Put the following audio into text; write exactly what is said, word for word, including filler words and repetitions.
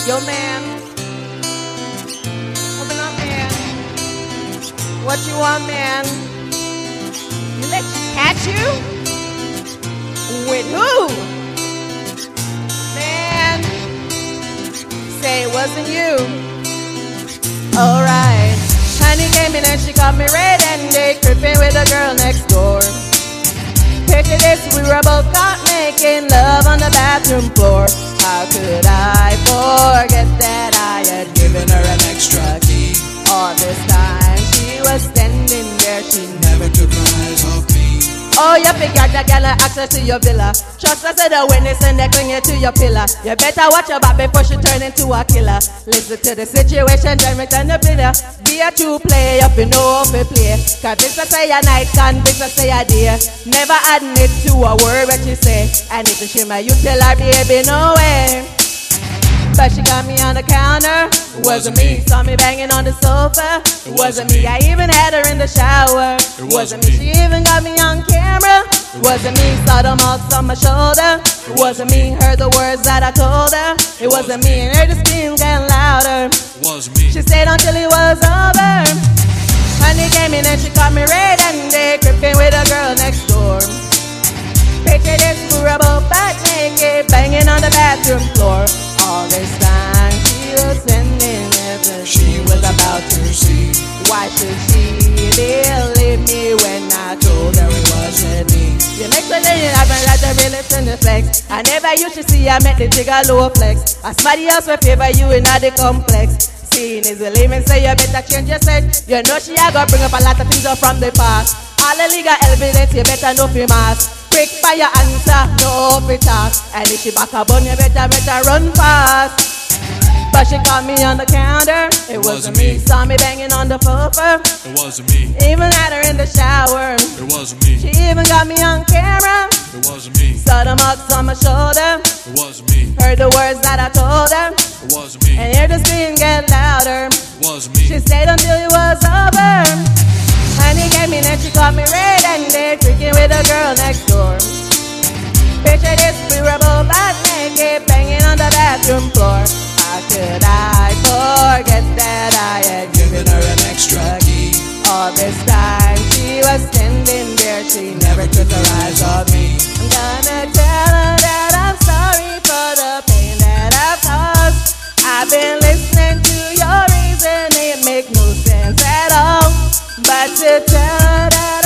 Yo, man. Open up, man. What you want, man? You let you catch you? With who? Man. Say it wasn't you. Alright. Honey came in and she caught me red-handed, creeping with the girl next door. Picture this, we were both caught making love on the bathroom floor. How could I forget that I had given her an extra key? All this time she was standing there, she never took her eyes off me. Oh, you figured that girl had access to your villa. Trust us to the witness and they cling you to your pillar. You better watch your back before she turn into a killer. Listen to the situation, then return the pillar. Be a true player, if you know how to play. Convince her say a night, convince her say a day. Never admit to a word that she say. And if she shimmer, you tell her, baby, no way. But she got me on the counter. It wasn't me. Saw me banging on the sofa. It wasn't me. I even had her in the shower. It wasn't me. She even got me on camera. It wasn't me. Saw the marks on my shoulder. It wasn't me. Heard the words that I told her. It wasn't me. And heard the screams getting louder. It wasn't me. She stayed until it was over. Honey came in and she caught me red-handed, creeping with a girl next door. Picture this, we were both back naked, banging on the bathroom floor. All this time she was sending everything she was about to see. Why should she believe me when I told her it wasn't me? You make sure that you happen like the realest in the flex. I never used to see I make the jigger low flex. I somebody else will favor you in the complex. Seeing is believing, so you better change your sex. You know she a gonna bring up a lot of things up from the past. All the legal evidence you better know for mass. Quick fire answer, no off it talk. And if she back up on you, better, better run fast. But she caught me on the counter. It, it wasn't me. me. Saw me banging on the sofa. It wasn't me. Even had her in the shower. It wasn't me. She even got me on camera. It wasn't me. Saw the marks on my shoulder. It wasn't me. Heard the words that I told her. It wasn't me. And heard the scream get louder. It wasn't me. She stayed until it was over. Honey came in and she caught me red-handed, freaking with a girl next door. Picture this, we were both back naked, banging on the bathroom floor. How could I forget that I had given her an extra key? All this time she was standing there, she never took her eyes off me. I'm gonna tell her that I'm sorry for the pain that I've caused. I've been listening to your reason, it makes no sense at all. But to tell her that